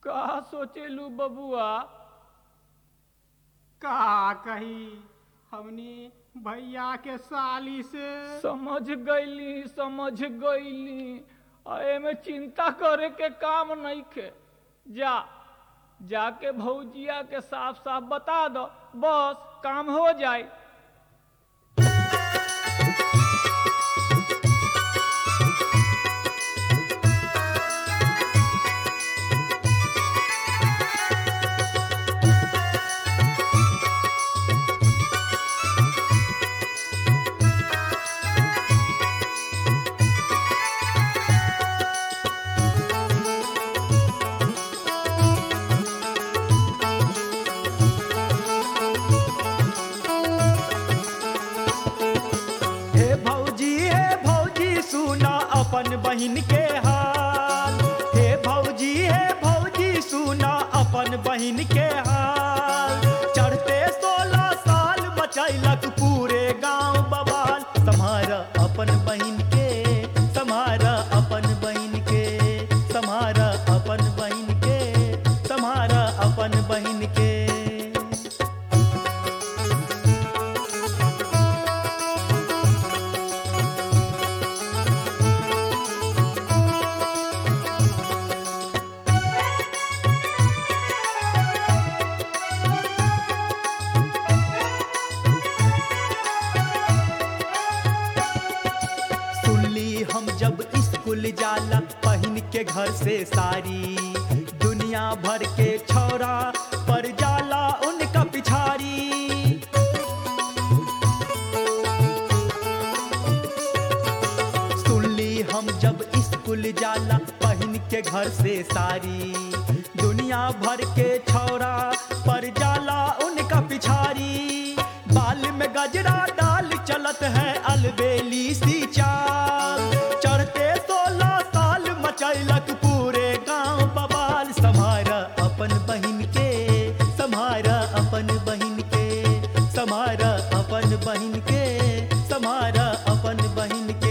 का सोचेलू बबुआ? का कही हमनी भैया के साली से। समझ गईली एमे चिंता करे के काम नहीं खे। जाके भौजिया के साफ साफ बता दो, बस काम हो जाए। अपन बहिन के हाल, हे भौजी सुना अपन बहिन के हाल। चढ़ते 16 साल मचैलक पूरे गांव बवाल। सम्हारा अपन बहिन के, सम्हारा अपन बहिन के, सम्हारा अपन बहिन के, सम्हारा अपन बहिन के। हम जब स्कूल जाला पहन के घर से साड़ी, दुनिया भर के छौरा पर जाला उनका पिछाड़ी। सुनली हम जब स्कूल जाला पहन के घर से साड़ी, दुनिया भर के छौरा पर जाला उनका पिछाड़ी। बाल में गजरा डाल चलत है अलबेली सी चाल। चढ़ते 16 साल मचैलक पूरे गांव बवाल। सम्हारा अपन बहिन के, सम्हारा अपन बहिन के, सम्हारा अपन बहिन के, सम्हारा अपन बहिन के।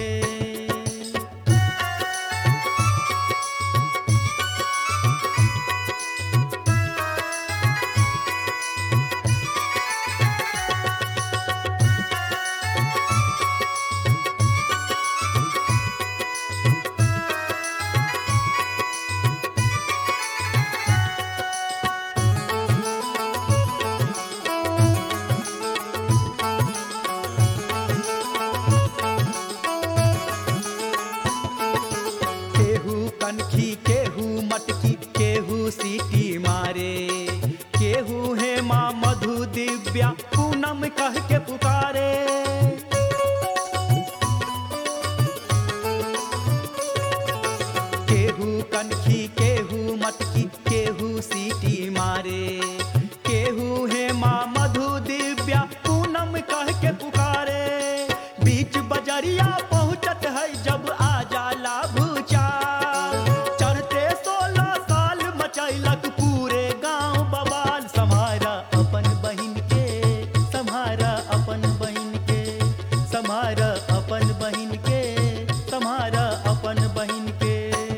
कनखी केहू मटकी केहू सीटी मारे, केहू है माँ मधु दिव्या पूनम कह के पुकारे। केहू कनखी केहू मटकी केहू सीटी मारे, केहू है माँ मधु दिव्या पूनम कह के पुकारे। बीच बजरिया पहुँचत है जब आ जाला भूचाल। चढ़ते 16 साल मचैलक पूरे गांव बवाल। सम्हारा अपन बहिन के, सम्हारा अपन बहिन के, सम्हारा अपन बहिन के, सम्हारा अपन बहिन के।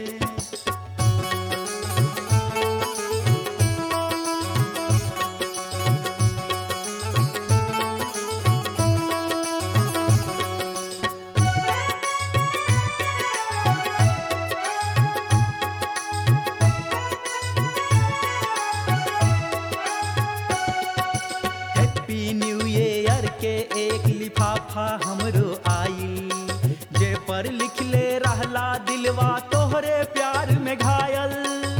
के एक लिफाफा हमरो आइल, जे पर लिखले रहला दिलवा तोहरे प्यार में घायल।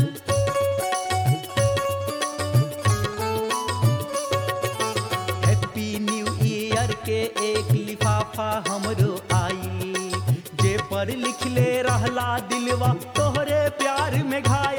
हैप्पी न्यू ईयर के एक लिफाफा हमरो आइल, जे पर लिखले रहला दिलवा तोहरे प्यार में घायल।